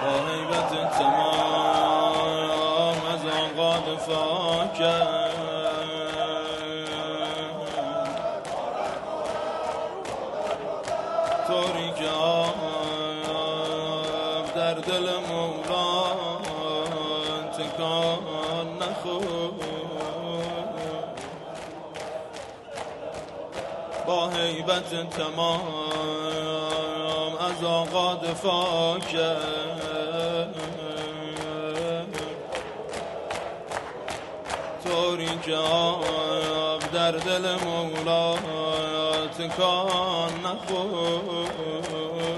هیبت تمام از آقا دفاع کرد، طوری که آب در دل مولا تکان نخورد. با هیبت تمام از آقا دفاع کرد، طوری که آب در دل مولا تکان نخورد.